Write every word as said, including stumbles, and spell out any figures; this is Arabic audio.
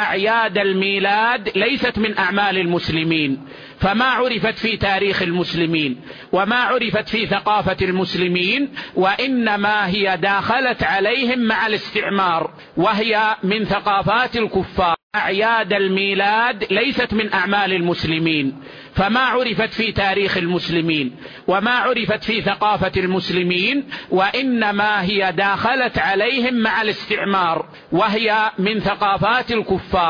أعياد الميلاد ليست من أعمال المسلمين، فما عرفت في تاريخ المسلمين وما عرفت في ثقافة المسلمين، وإنما هي داخلت عليهم مع الاستعمار، وهي من ثقافات الكفار. أعياد الميلاد ليست من أعمال المسلمين، فما عرفت في تاريخ المسلمين وما عرفت في ثقافة المسلمين، وإنما هي داخلت عليهم مع الاستعمار، وهي من ثقافات الكفار.